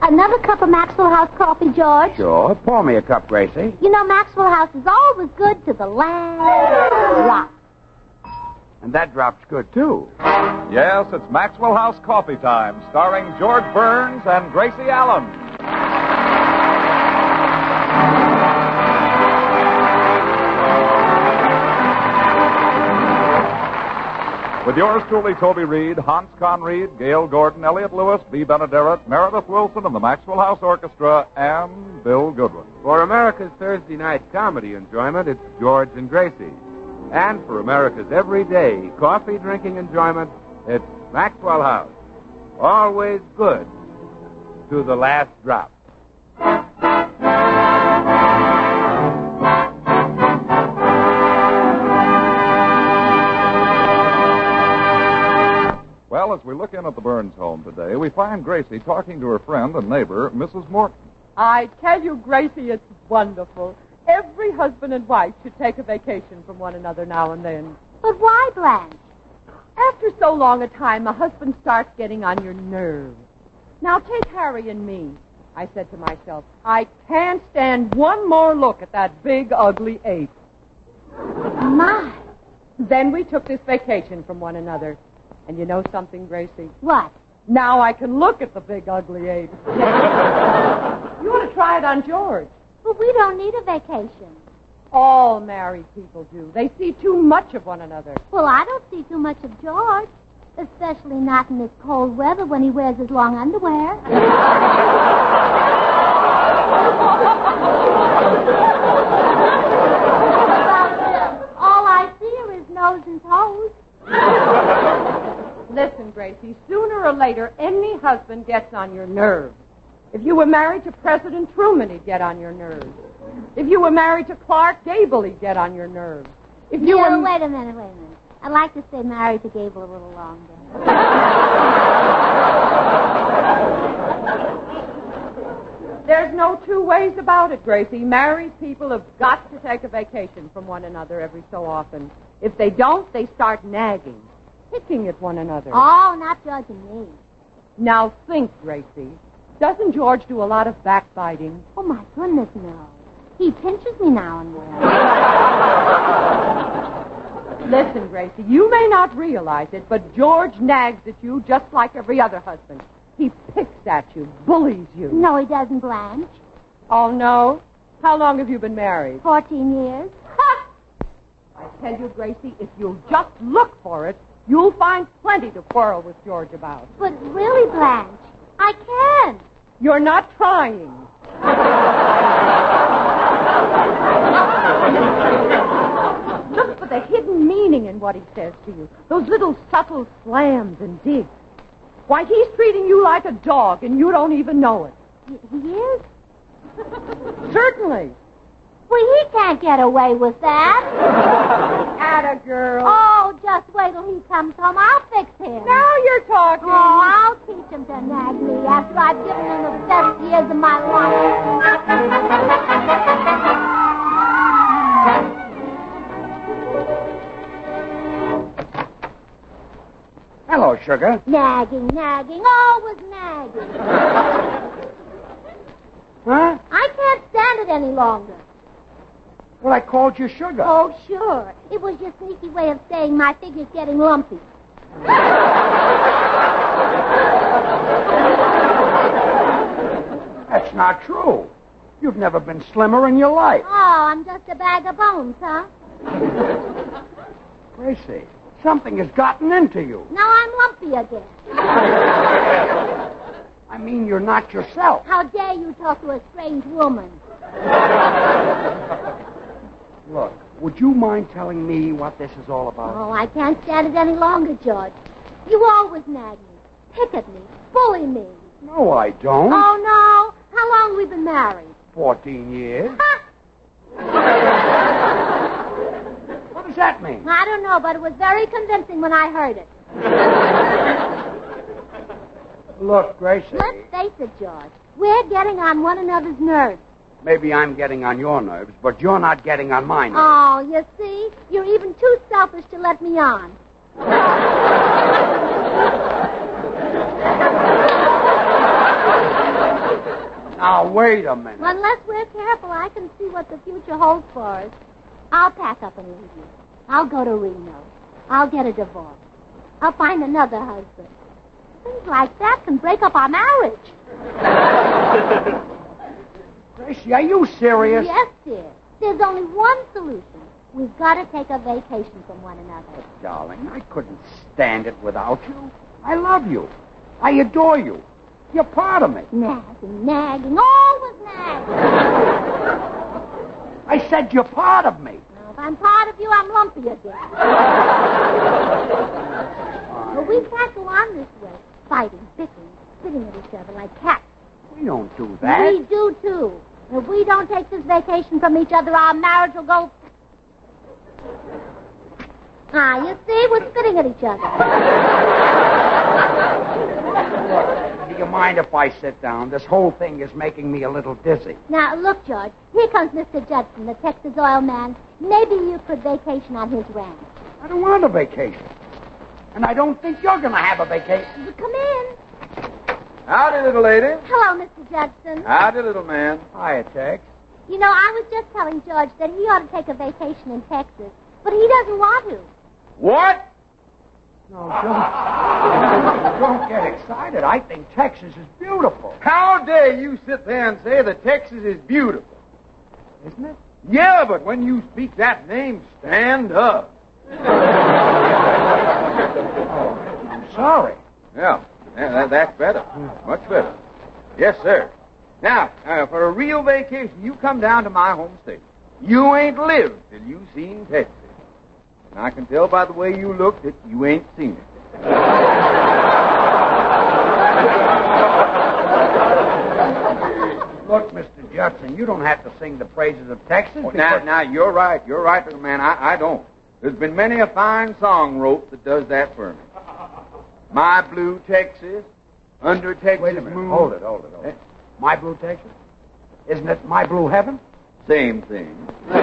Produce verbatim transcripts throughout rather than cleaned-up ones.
Another cup of Maxwell House coffee, George? Sure. Pour me a cup, Gracie. You know, Maxwell House is always good to the last drop. And that drop's good, too. Yes, it's Maxwell House Coffee Time, starring George Burns and Gracie Allen. With yours truly, Toby Reed, Hans Conried, Gail Gordon, Elliott Lewis, B. Benaderet, Meredith Wilson, and the Maxwell House Orchestra, and Bill Goodwin. For America's Thursday night comedy enjoyment, it's George and Gracie. And for America's everyday coffee-drinking enjoyment, it's Maxwell House. Always good to the last drop. Well, as we look in at the Burns home today, we find Gracie talking to her friend and neighbor, Missus Morton. I tell you, Gracie, it's wonderful. Every husband and wife should take a vacation from one another now and then. But why, Blanche? After so long a time, a husband starts getting on your nerves. Now, take Harry and me. I said to myself, I can't stand one more look at that big, ugly ape. My. Then we took this vacation from one another. And you know something, Gracie? What? Now I can look at the big, ugly ape. You ought to try it on George. But we don't need a vacation. All married people do. They see too much of one another. Well, I don't see too much of George. Especially not in this cold weather when he wears his long underwear. All I see are his nose and toes. Listen, Gracie, sooner or later, any husband gets on your nerves. If you were married to President Truman, he'd get on your nerves. If you were married to Clark Gable, he'd get on your nerves. If you yeah, were... wait a minute, wait a minute. I'd like to stay married to Gable a little longer. There's no two ways about it, Gracie. Married people have got to take a vacation from one another every so often. If they don't, they start nagging, picking at one another. Oh, not judging me. Now think, Gracie. Doesn't George do a lot of backbiting? Oh, my goodness, no. He pinches me now and then. Listen, Gracie, you may not realize it, but George nags at you just like every other husband. He picks at you, bullies you. No, he doesn't, Blanche. Oh, no? How long have you been married? Fourteen years. Ha! I tell you, Gracie, if you'll just look for it, you'll find plenty to quarrel with George about. But really, Blanche, I can't. You're not trying. Look for the hidden meaning in what he says to you. Those little subtle slams and digs. Why, he's treating you like a dog, and you don't even know it. He is? Certainly. Well, he can't get away with that. Atta girl. Oh, just wait till he comes home. I'll fix him. Now you're talking. Oh, I'll teach him to nag me after I've given him the best years of my life. Hello, sugar. Nagging, nagging, always nagging. Huh? I can't stand it any longer. Well, I called you sugar. Oh, sure. It was your sneaky way of saying my figure's getting lumpy. That's not true. You've never been slimmer in your life. Oh, I'm just a bag of bones, huh? Gracie, something has gotten into you. Now I'm lumpy again. I mean, you're not yourself. How dare you talk to a strange woman? Look, would you mind telling me what this is all about? Oh, I can't stand it any longer, George. You always nag me, pick at me, bully me. No, I don't. Oh, no. How long have we been married? Fourteen years. Ha! What does that mean? I don't know, but it was very convincing when I heard it. Look, Gracie. Let's face it, George. We're getting on one another's nerves. Maybe I'm getting on your nerves, but you're not getting on my nerves. Oh, you see? You're even too selfish to let me on. Now, wait a minute. Well, unless we're careful, I can see what the future holds for us. I'll pack up and leave you. I'll go to Reno. I'll get a divorce. I'll find another husband. Things like that can break up our marriage. Gracie, are you serious? Yes, dear. There's only one solution. We've got to take a vacation from one another. Darling, I couldn't stand it without you. I love you. I adore you. You're part of me. Nagging, nagging, always nagging. I said you're part of me. Now, if I'm part of you, I'm lumpy again. But we can't go on this way, fighting, bickering, spitting at each other like cats. We don't do that. We do, too. If we don't take this vacation from each other, our marriage will go... Ah, you see, we're spitting at each other. Do you mind if I sit down? This whole thing is making me a little dizzy. Now, look, George, here comes Mister Judson, the Texas oil man. Maybe you could vacation on his ranch. I don't want a vacation. And I don't think you're going to have a vacation. You come in. Howdy, little lady. Hello, Mister Judson. Howdy, little man. Hiya, Tex. You know, I was just telling George that he ought to take a vacation in Texas, but he doesn't want to. What? No, don't, don't get excited. I think Texas is beautiful. How dare you sit there and say that Texas is beautiful? Isn't it? Yeah, but when you speak that name, stand up. I'm sorry. Yeah, yeah that, that's better. Much better. Yes, sir. Now, uh, for a real vacation, you come down to my home state. You ain't lived till you seen Texas. And I can tell by the way you look that you ain't seen it. Look, Mister Judson, you don't have to sing the praises of Texas. Oh, now, because... now, you're right. You're right, little man. I, I don't. There's been many a fine song wrote that does that for me. My Blue Texas, Under Texas Wait a minute. Moon. Hold it, hold it, hold it. My Blue Texas? Isn't it My Blue Heaven? Same thing.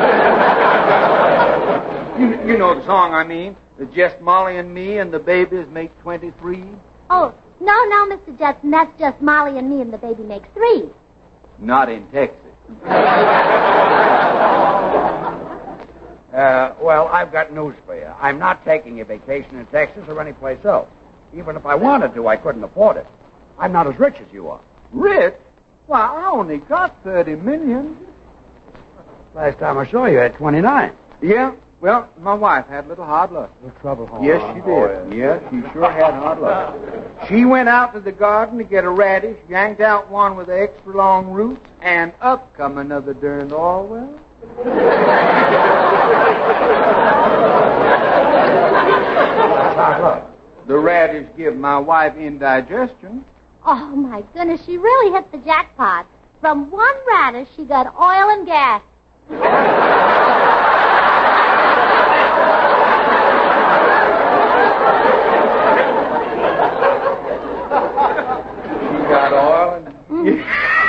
you, you know the song I mean. It's just Molly and me and the babies make twenty-three. Oh, no, no, Mister Judson, that's just Molly and me and the baby makes three. Not in Texas. Uh, well, I've got news for you. I'm not taking a vacation in Texas or anyplace else. Even if I wanted to, I couldn't afford it. I'm not as rich as you are. Rich? Why, I only got thirty million. Last time I saw you, you had twenty-nine. Yeah? Well, my wife had a little hard luck. No trouble, huh? Yes, she did. Oh, Yes, she sure had hard luck. She went out to the garden to get a radish, yanked out one with the extra long roots, and up come another darned Orwell. That's hard luck. The radish give my wife indigestion. Oh, my goodness, she really hit the jackpot. From one radish, she got oil and gas. She got oil and... Mm.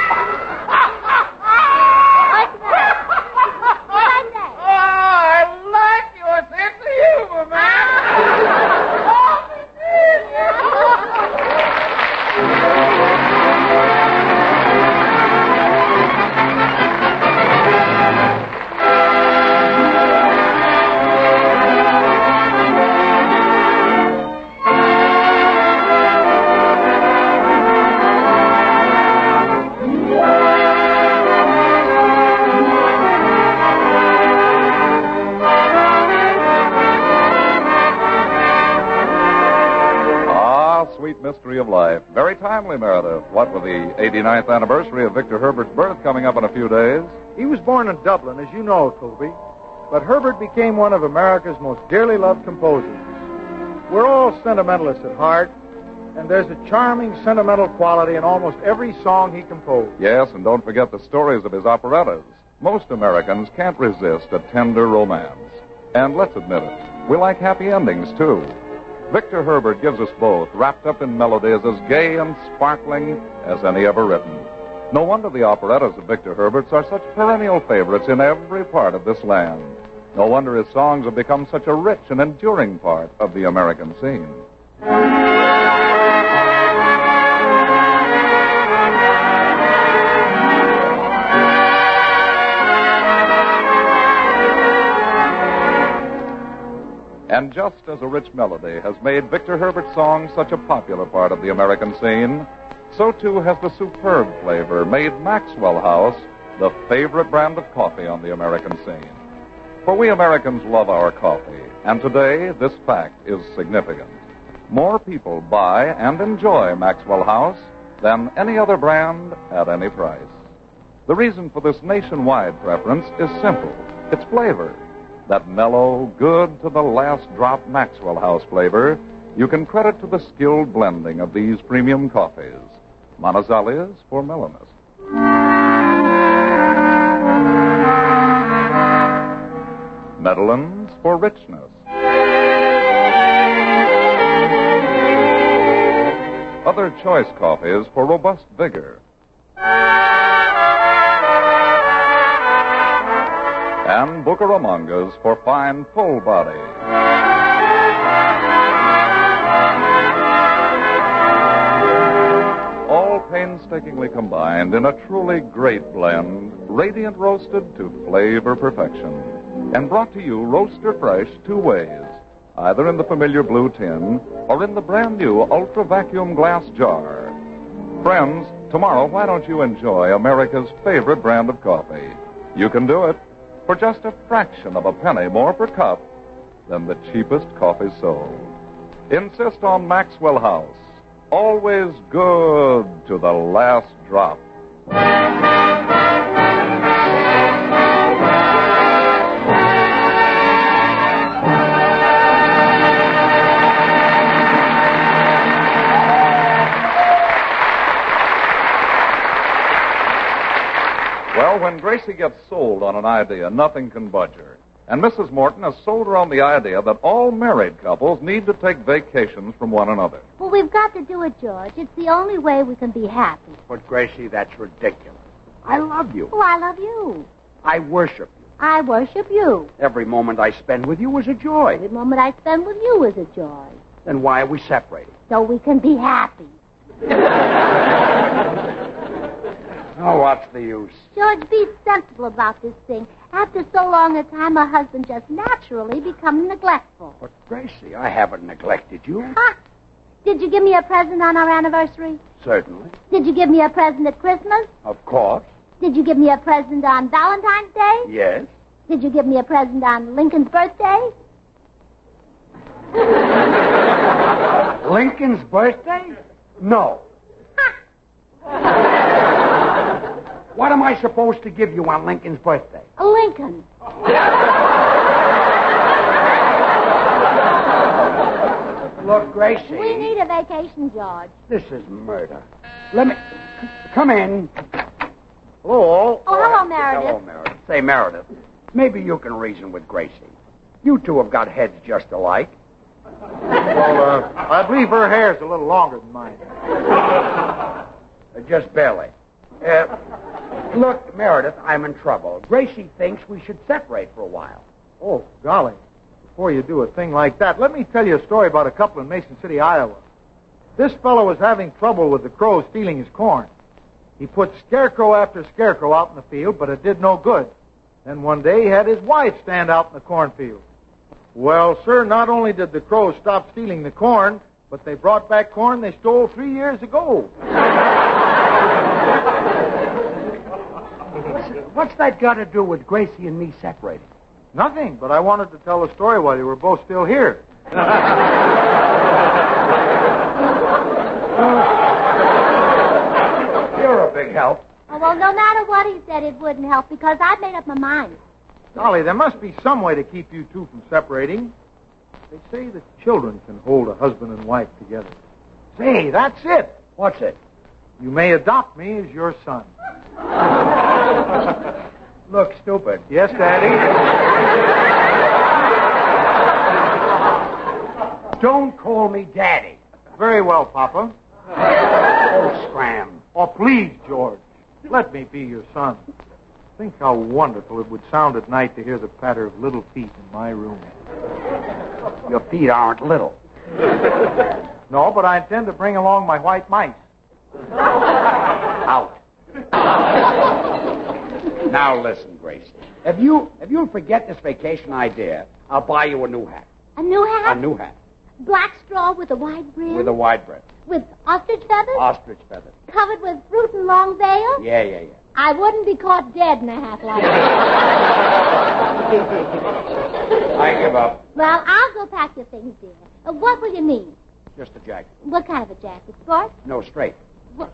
What's that? What'd I say? Oh, I like your sense of humor, man. Sweet mystery of life. Very timely, Meredith. What with the eighty-ninth anniversary of Victor Herbert's birth coming up in a few days? He was born in Dublin, as you know, Toby. But Herbert became one of America's most dearly loved composers. We're all sentimentalists at heart, and there's a charming sentimental quality in almost every song he composed. Yes, and don't forget the stories of his operettas. Most Americans can't resist a tender romance. And let's admit it, we like happy endings, too. Victor Herbert gives us both, wrapped up in melodies as gay and sparkling as any ever written. No wonder the operettas of Victor Herbert's are such perennial favorites in every part of this land. No wonder his songs have become such a rich and enduring part of the American scene. And just as a rich melody has made Victor Herbert's song such a popular part of the American scene, so too has the superb flavor made Maxwell House the favorite brand of coffee on the American scene. For we Americans love our coffee, and today this fact is significant. More people buy and enjoy Maxwell House than any other brand at any price. The reason for this nationwide preference is simple. It's flavor. That mellow, good to the last drop Maxwell House flavor you can credit to the skilled blending of these premium coffees. Manizales for mellowness. Medellins for richness. Other choice coffees for robust vigor. And Bucaramangas for fine, full body. All painstakingly combined in a truly great blend, radiant roasted to flavor perfection. And brought to you roaster fresh two ways, either in the familiar blue tin or in the brand new ultra vacuum glass jar. Friends, tomorrow why don't you enjoy America's favorite brand of coffee? You can do it for just a fraction of a penny more per cup than the cheapest coffee sold. Insist on Maxwell House. Always good to the last drop. Well, when Gracie gets sold on an idea, nothing can budge her. And Missus Morton has sold her on the idea that all married couples need to take vacations from one another. Well, we've got to do it, George. It's the only way we can be happy. But, Gracie, that's ridiculous. I love you. Oh, I love you. I worship you. I worship you. Every moment I spend with you is a joy. Every moment I spend with you is a joy. Then why are we separated? So we can be happy. Oh, what's the use? George, be sensible about this thing. After so long a time, a husband just naturally becomes neglectful. But, Gracie, I haven't neglected you. Huh? Did you give me a present on our anniversary? Certainly. Did you give me a present at Christmas? Of course. Did you give me a present on Valentine's Day? Yes. Did you give me a present on Lincoln's birthday? Lincoln's birthday? No. What am I supposed to give you on Lincoln's birthday? A Lincoln. Look, Gracie. We need a vacation, George. This is murder. Let me... Come in. Hello. Oh, hello, Meredith. Hello, Meredith. Say, Meredith, maybe you can reason with Gracie. You two have got heads just alike. Well, uh, I believe her hair's a little longer than mine. Uh, just barely. Uh, look, Meredith, I'm in trouble. Gracie thinks we should separate for a while. Oh, golly. Before you do a thing like that, let me tell you a story about a couple in Mason City, Iowa. This fellow was having trouble with the crows stealing his corn. He put scarecrow after scarecrow out in the field, but it did no good. Then one day he had his wife stand out in the cornfield. Well, sir, not only did the crows stop stealing the corn, but they brought back corn they stole three years ago. What's that got to do with Gracie and me separating? Nothing, but I wanted to tell the story while you were both still here. You're a big help. Oh, well, no matter what he said, it wouldn't help because I'd made up my mind. Dolly, there must be some way to keep you two from separating. They say that children can hold a husband and wife together. Say, that's it. What's it? You may adopt me as your son. Look, stupid. Yes, Daddy? Don't call me Daddy. Very well, Papa. Oh, scram. Oh, please, George. Let me be your son. Think how wonderful it would sound at night to hear the patter of little feet in my room. Your feet aren't little. No, but I intend to bring along my white mice. Out. Now listen, Gracie. If you if you'll forget this vacation idea, I'll buy you a new hat. A new hat? A new hat. Black straw with a wide brim? With a wide brim. With ostrich feathers? Ostrich feathers. Covered with fruit and long veil? Yeah, yeah, yeah. I wouldn't be caught dead in a hat like that. I give up. Well, I'll go pack your things, dear. Uh, what will you need? Just a jacket. What kind of a jacket? Sport? No, straight. What?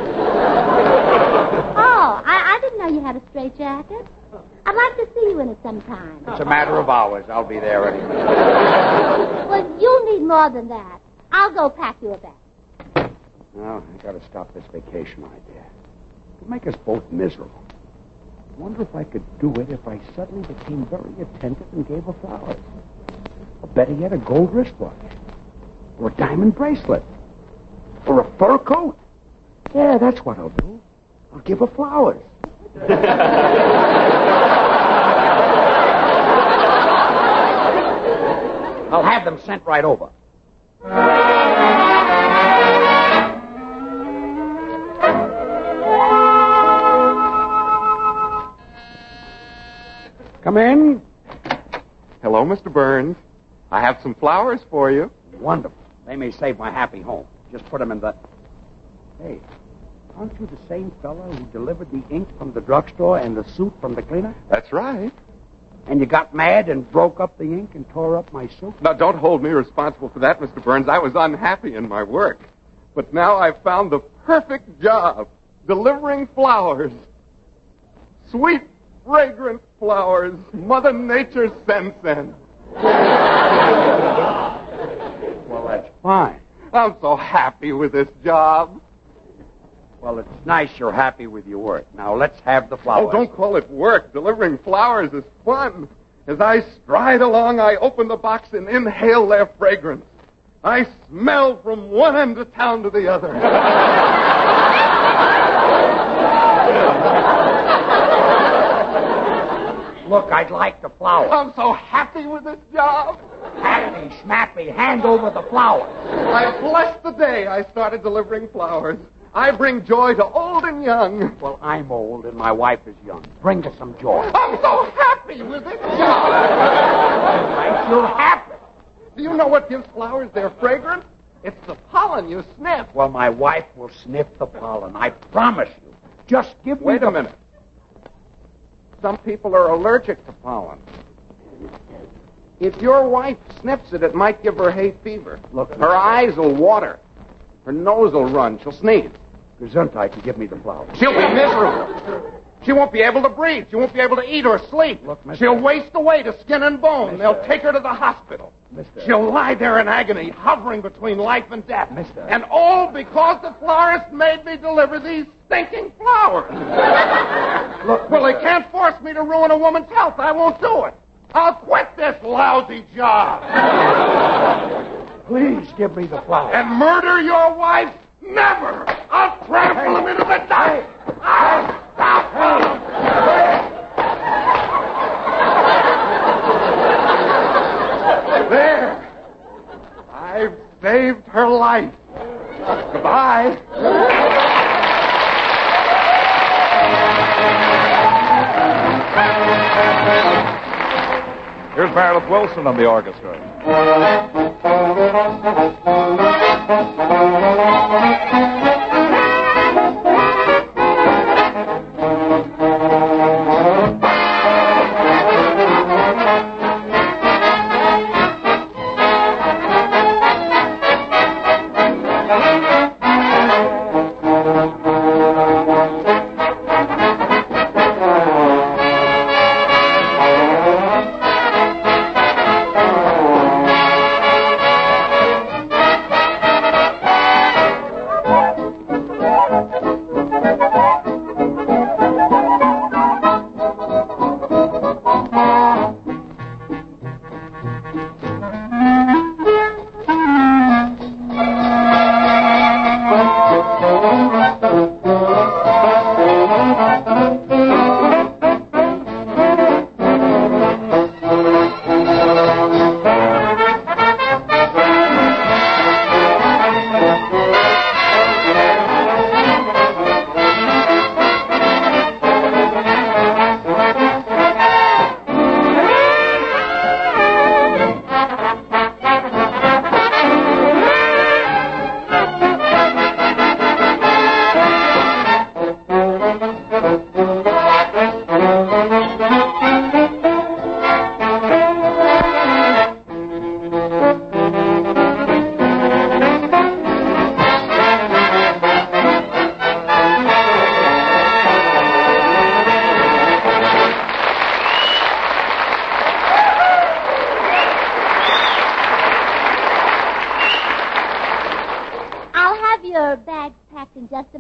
Oh, I, I didn't know you had a straight jacket. I'd like to see you in it sometime. It's a matter of hours. I'll be there anyway. Well, you'll need more than that. I'll go pack you a bag. No, I gotta stop this vacation idea. It'll make us both miserable. I wonder if I could do it if I suddenly became very attentive and gave her flowers. Or better yet, a gold wristwatch. Or a diamond bracelet. Or a fur coat. Yeah, that's what I'll do. I'll give her flowers. I'll have them sent right over. Come in. Hello, Mister Burns. I have some flowers for you. Wonderful. They may save my happy home. Just put them in the... Hey, aren't you the same fellow who delivered the ink from the drugstore and the suit from the cleaner? That's right. And you got mad and broke up the ink and tore up my suit? Now, don't hold me responsible for that, Mister Burns. I was unhappy in my work. But now I've found the perfect job, delivering flowers. Sweet, fragrant flowers Mother Nature sends them. Well, that's fine. I'm so happy with this job. Well, it's nice you're happy with your work. Now, let's have the flowers. Oh, don't call it work. Delivering flowers is fun. As I stride along, I open the box and inhale their fragrance. I smell from one end of town to the other. Look, I'd like the flowers. I'm so happy with this job. Happy, snappy, hand over the flowers. I bless the day I started delivering flowers. I bring joy to old and young. Well, I'm old and my wife is young. Bring us some joy. I'm so happy with this job. I'm sure happy. Do you know what gives flowers their fragrance? It's the pollen you sniff. Well, my wife will sniff the pollen. I promise you. Just give me Wait the... a minute. Some people are allergic to pollen. If your wife sniffs it, it might give her hay fever. Look, her eyes will water. Her nose will run. She'll sneeze. Gesundheit to give me the flowers. She'll be miserable. She won't be able to breathe. She won't be able to eat or sleep. Look, mister. She'll waste away to skin and bone. Mister. They'll take her to the hospital. Mister. She'll lie there in agony, hovering between life and death. Mister. And all because the florist made me deliver these stinking flowers. Look, well, they mister. can't force me to ruin a woman's health. I won't do it. I'll quit this lousy job. Please give me the flowers. And murder your wife? Never! I'll trample him into the dust! I'll stop him! There! I've saved her life. Goodbye. Here's Meredith Wilson on the orchestra.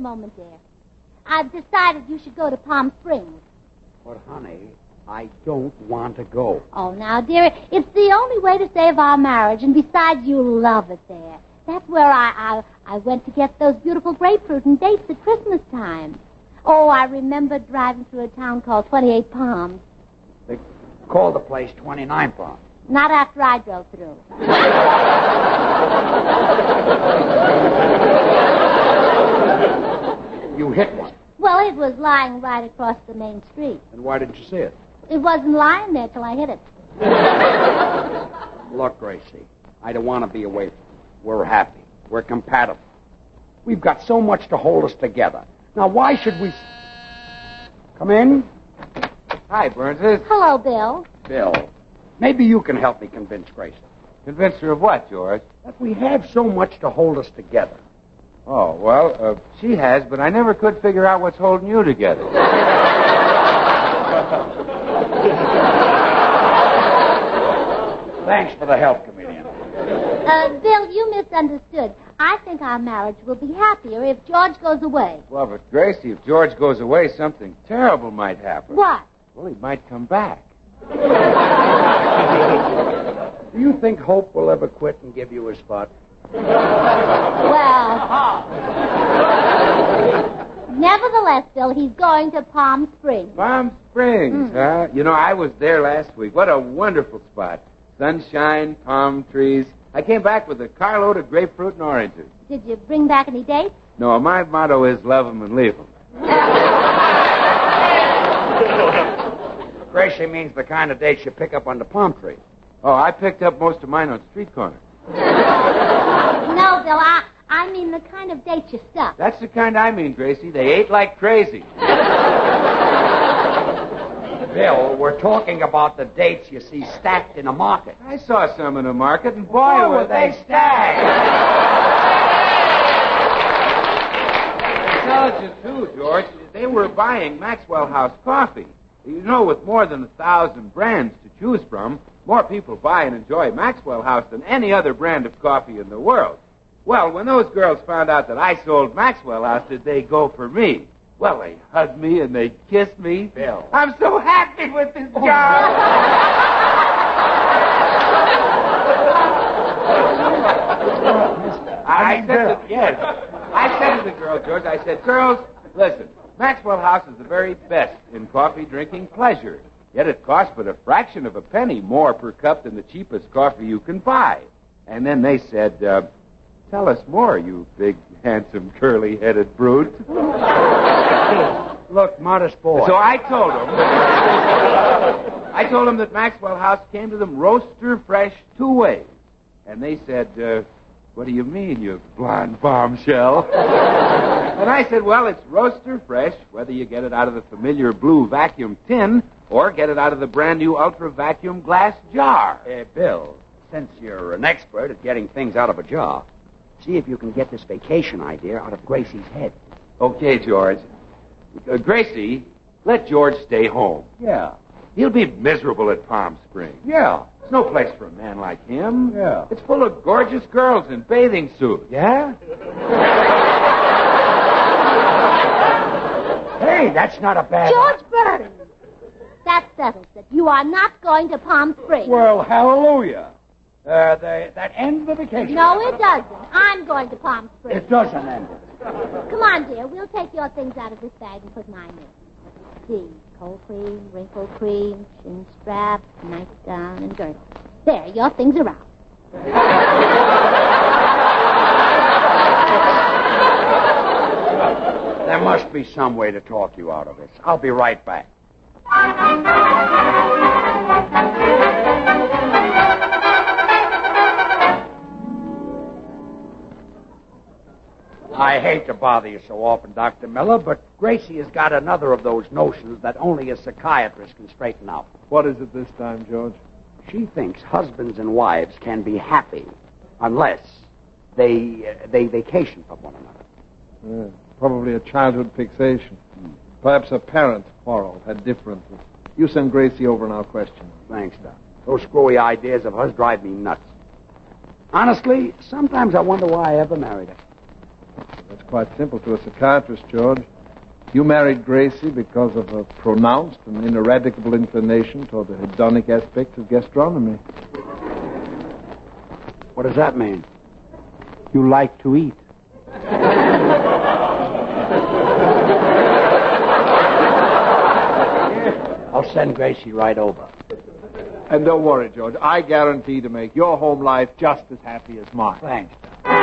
moment, dear. I've decided you should go to Palm Springs. But, honey, I don't want to go. Oh, now, dear, it's the only way to save our marriage, and besides, you'll love it there. That's where I, I, I went to get those beautiful grapefruit and dates at Christmas time. Oh, I remember driving through a town called twenty-eight Palms. They call the place twenty-nine Palms. Not after I drove through. You hit one. Well, it was lying right across the main street. And why didn't you see it? It wasn't lying there till I hit it. Look, Gracie, I don't want to be away from you. We're happy. We're compatible. We've got so much to hold us together. Now, why should we... Come in. Hi, Burnses. Hello, Bill. Bill, maybe you can help me convince Gracie. Convinced her of what, George? That we have so much to hold us together. Oh, well, uh, she has, but I never could figure out what's holding you together. Thanks for the help, comedian. Uh, Bill, you misunderstood. I think our marriage will be happier if George goes away. Well, but Gracie, if George goes away, something terrible might happen. What? Well, he might come back. Do you think Hope will ever quit and give you a spot? Well, nevertheless, Bill, he's going to Palm Springs. Palm Springs, Mm. huh? You know, I was there last week. What a wonderful spot. Sunshine, palm trees. I came back with a carload of grapefruit and oranges. Did you bring back any dates? No, my motto is love 'em and leave 'em. Gracie means the kind of dates you pick up on the palm tree. Oh, I picked up most of mine on street corners. No, Bill, I, I mean the kind of dates you stuff. That's the kind I mean, Gracie. They ate like crazy. Bill, we're talking about the dates you see stacked in a market. I saw some in the market, and boy, Boy, were they stacked. I told you, too, George. They were buying Maxwell House coffee. You know, with more than a thousand brands to choose from, more people buy and enjoy Maxwell House than any other brand of coffee in the world. Well, when those girls found out that I sold Maxwell House, did they go for me? Well, they hugged me and they kissed me. Bill. I'm so happy with this job. I said to, yes. I said to the girls, George, I said, girls, listen, Maxwell House is the very best in coffee drinking pleasure. Yet it costs but a fraction of a penny more per cup than the cheapest coffee you can buy. And then they said, uh, tell us more, you big, handsome, curly-headed brute. Look, modest boy. So I told them, I told them that Maxwell House came to them roaster fresh two ways. And they said, uh, what do you mean, you blonde bombshell? And I said, well, it's roaster fresh, whether you get it out of the familiar blue vacuum tin or get it out of the brand new ultra vacuum glass jar. Uh, Bill, since you're an expert at getting things out of a jar, see if you can get this vacation idea out of Gracie's head. Okay, George. Uh, Gracie, let George stay home. Yeah. He'll be miserable at Palm Springs. Yeah. There's no place for a man like him. Yeah. It's full of gorgeous girls in bathing suits. Yeah? Hey, that's not a bad... George Burns. That settles it. You are not going to Palm Springs. Well, hallelujah. Uh, the, that ends the vacation. No, it doesn't. I'm going to Palm Springs. It doesn't end it. Come on, dear. We'll take your things out of this bag and put mine in. Let's see. Cold cream, wrinkle cream, chin strap, nightgown, and girdle. There, your things are out. There must be some way to talk you out of this. I'll be right back. I hate to bother you so often, Doctor Miller, but Gracie has got another of those notions that only a psychiatrist can straighten out. What is it this time, George? She thinks husbands and wives can be happy unless they uh, they vacation from one another. Yeah, probably a childhood fixation. Hmm. Perhaps a parent quarrel, had differences. You send Gracie over and I'll question her. Thanks, Doc. Those screwy ideas of hers drive me nuts. Honestly, sometimes I wonder why I ever married her. That's quite simple to a psychiatrist, George. You married Gracie because of a pronounced and ineradicable inclination toward the hedonic aspect of gastronomy. What does that mean? You like to eat. I'll send Gracie right over. And don't worry, George. I guarantee to make your home life just as happy as mine. Thanks.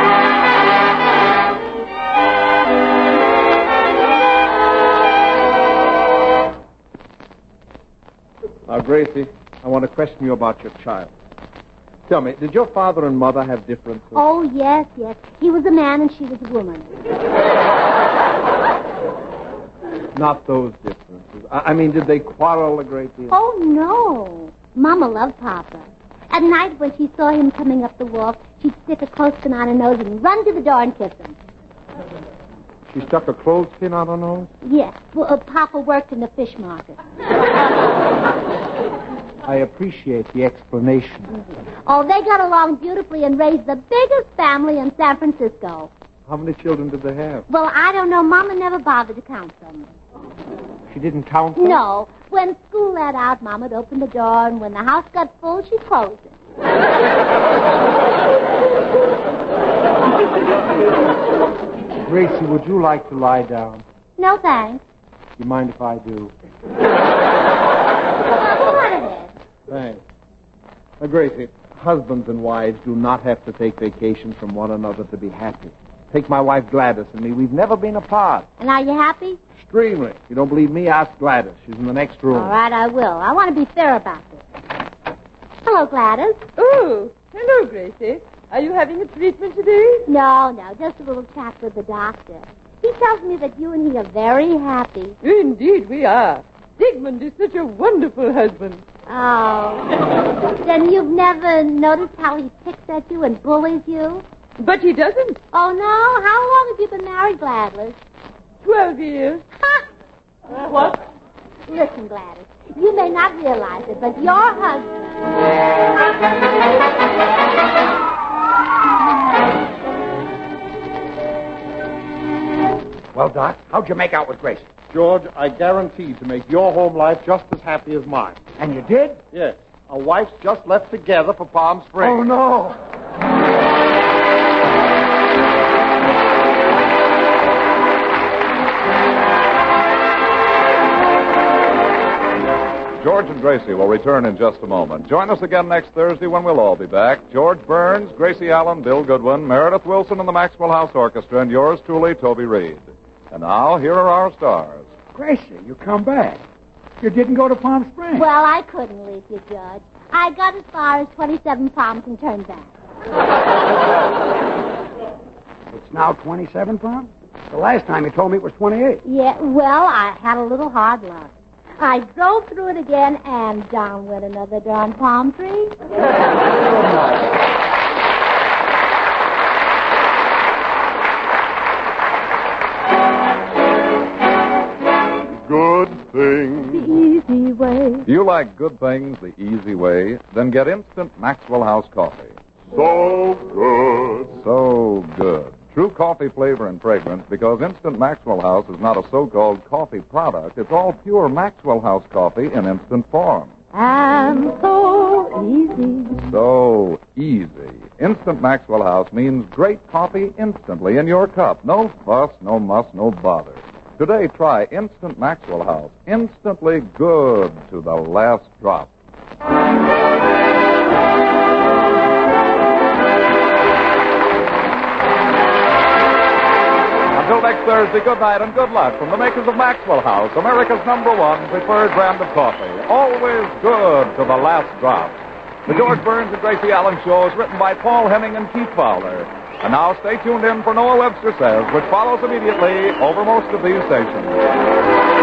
Now, Gracie, I want to question you about your child. Tell me, did your father and mother have differences? Oh, yes, yes. He was a man and she was a woman. Not those differences. I, I mean, did they quarrel a great deal? Oh, no. Mama loved Papa. At night when she saw him coming up the walk, she'd stick a clothespin on her nose and run to the door and kiss him. She stuck a clothespin on her nose? Yes. Well, uh, Papa worked in the fish market. I appreciate the explanation. Mm-hmm. Oh, they got along beautifully and raised the biggest family in San Francisco. How many children did they have? Well, I don't know. Mama never bothered to count them. She didn't count them? No. When school let out, Mama'd open the door, and when the house got full, she'd close it. Gracie, would you like to lie down? No, thanks. You mind if I do? Well, what it is? Thanks. Now, Gracie, husbands and wives do not have to take vacations from one another to be happy. Take my wife Gladys and me. We've never been apart. And are you happy? Extremely. If you don't believe me, ask Gladys. She's in the next room. All right, I will. I want to be fair about this. Hello, Gladys. Oh, hello, Gracie. Are you having a treatment today? No, no, just a little chat with the doctor. He tells me that you and he are very happy. Indeed, we are. Digmund is such a wonderful husband. Oh. Then you've never noticed how he picks at you and bullies you? But he doesn't. Oh, no? How long have you been married, Gladys? Twelve years. Ha! Uh, what? Listen, Gladys, you may not realize it, but your husband... Well, Doc, how'd you make out with Gracie? George, I guarantee to make your home life just as happy as mine. And you did? Yes. Our wives just left together for Palm Springs. Oh, no. George and Gracie will return in just a moment. Join us again next Thursday when we'll all be back. George Burns, Gracie Allen, Bill Goodwin, Meredith Wilson, and the Maxwell House Orchestra, and yours truly, Toby Reed. And now, here are our stars. Gracie, you come back. You didn't go to Palm Springs. Well, I couldn't leave you, Judge. I got as far as twenty-seven Palms and turned back. It's now twenty-seven Palms? The last time you told me it was twenty-eight. Yeah, well, I had a little hard luck. I drove through it again, and down went another darn palm tree. Good things. The easy way. You like good things the easy way? Then get instant Maxwell House coffee. So good. So good. True coffee flavor and fragrance, because Instant Maxwell House is not a so-called coffee product. It's all pure Maxwell House coffee in instant form. And so easy. So easy. Instant Maxwell House means great coffee instantly in your cup. No fuss, no muss, no bother. Today, try Instant Maxwell House. Instantly good to the last drop. Until next Thursday, good night and good luck from the makers of Maxwell House, America's number one preferred brand of coffee. Always good to the last drop. The George Burns and Gracie Allen Show is written by Paul Henning and Keith Fowler. And now stay tuned in for Noah Webster Says, which follows immediately over most of these stations.